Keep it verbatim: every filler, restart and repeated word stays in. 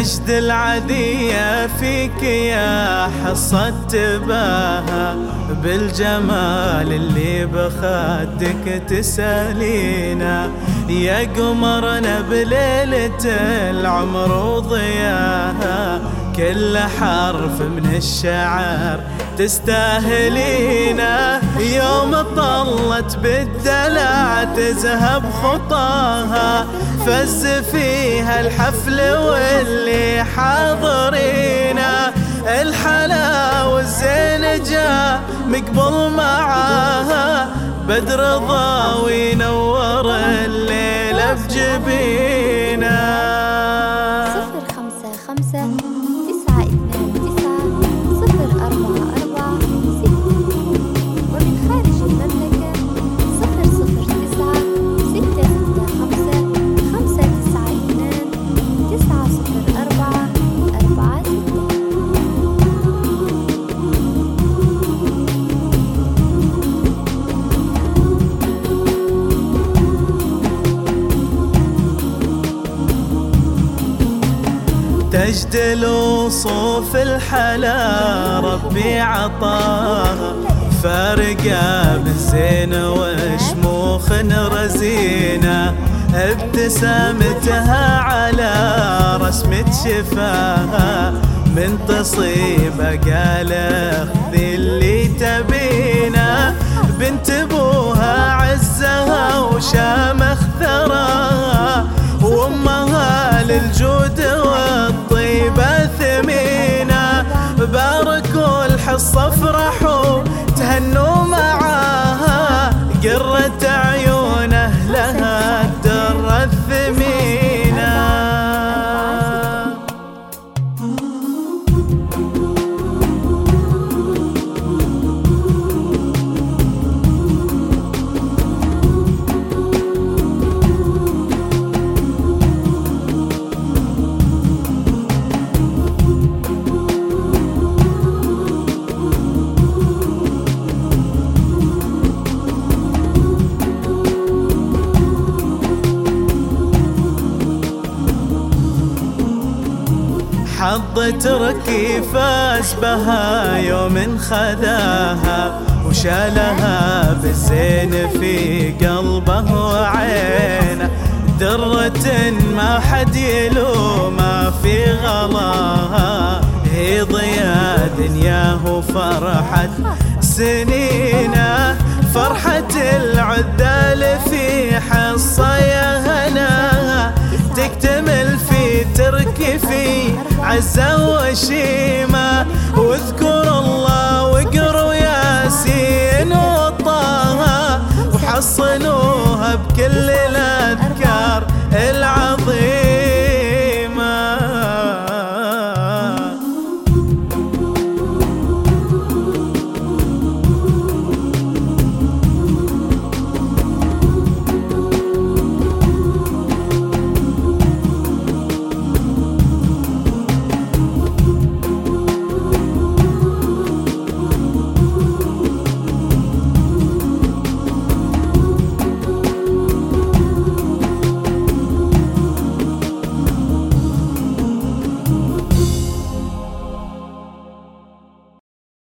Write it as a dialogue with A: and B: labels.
A: مجد العذية فيك يا حصة تباهى، بالجمال اللي بخدك تسالينا، يا قمرنا بليلة العمر وضياها، كل حرف من الشعر تستاهلينا، يوم طلت بالدلع تذهب خطاها، فز فيها الحفل واللي حاضرينا، الحلا والزين جاء مقبل معاها، بدر ضاوي نور الليلة بجبينا.
B: صفر خمسة خمسة تسعة اثنان تسعة صفر أربعة أربعة ستة، ومن خارج المملكة صفر صفر تسعة ستة ستة خمسة خمسة تسعة اثنان تسعة صفر أربعة أربعة ستة.
A: تجدل وصوف الحلا ربي عطاها، فارقة بالزين وشموخ رزينة، ابتسامتها على رسمة شفاها، من تصيبة قال اخذي اللي تبينا، بنت ابوها عزها وشامخ ثراها، وامها للجود والطيبة ثمينة، باركوا الحصة افرحوا تهنوا معاها، قرة عيون اهلها الدرة الثمينة. حظ تركي فاز بها يوم خذاها، وشالها بالزين في قلبه وعينه، درة ما حد يلومها في غلاها، هي ضياء دنياه وفرحة سنينه، فرحة العذال في حصة يا هناها، تكتمل في تركي في عزة وشيمة، واذكر الله واقروا ياسين وطه، وحصنوها بكل